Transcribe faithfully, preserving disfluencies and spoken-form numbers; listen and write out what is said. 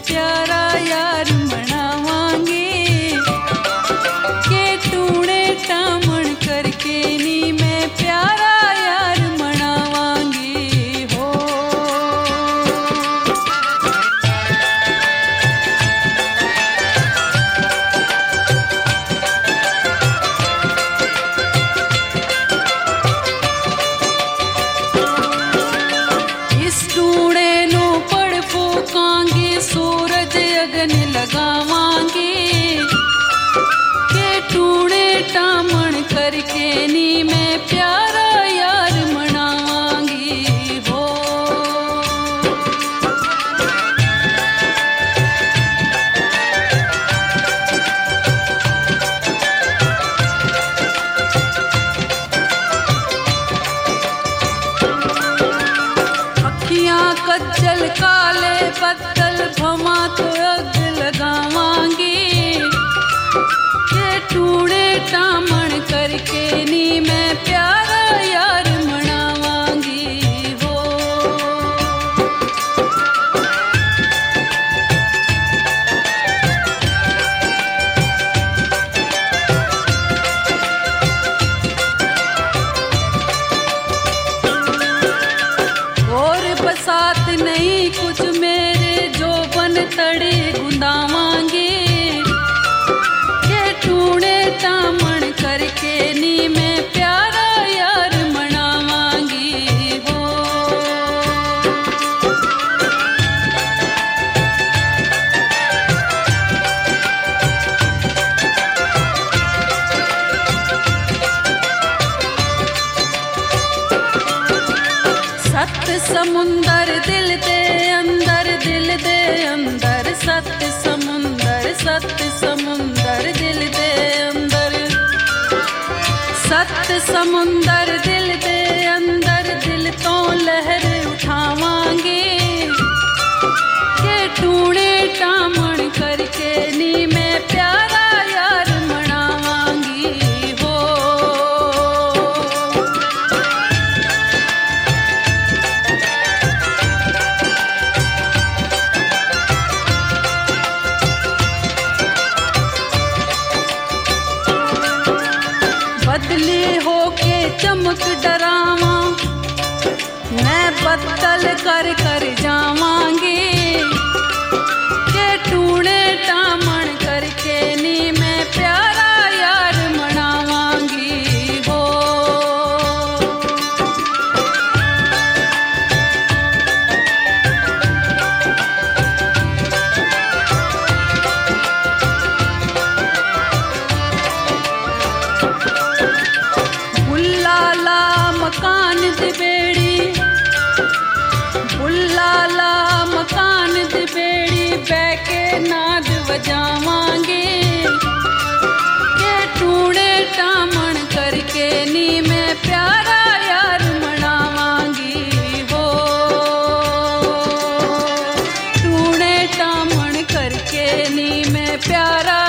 प्यारा यार मनावांगे, के टूणे टामण करके नी मैं प्यारा यार मनावांगे हो। इस टूणे नो पड़ फूकांगे, सूरज अगन लगावांगे, के टूणे टामण करके नी मैं प्यारा यार मनावांगी हो। अखियां कज्जल काले बदल भमा तो अग लगावांगे, के टूणे टामण करके नी मैं प्यारा यार मनावांगी हो। और बसात नहीं कुछ मेरे जो बन तड़े गुंदावांगे, के टूणे टामण करके नी मैं प्यारा यार मनावांगी हो। सत समुंदर दिल दे अंदर, दिल दे अंदर सत समुंदर, सत समुंदर दिल दे अंदर, सत समुंदर दिल दे अंदर, दिल तो लहर उठावांगे, के टूणे टामण करके नी मैं प्यारा यार मनावांगी हो। बदली होके चमक डरावा, मैं बदल कर कर जावांगे, के टूणे टामण करके नी मैं प्यारा यार मनावांगी हो। बुल्लाला मकान दी बेड़ी, बुल्लाला मकान दी बेड़ी, बैके नाद बजावांगे, के टूणे टामण करके नी मैं प्यारा यार मनावांगी हो। टूणे टामण करके नी मैं प्यारा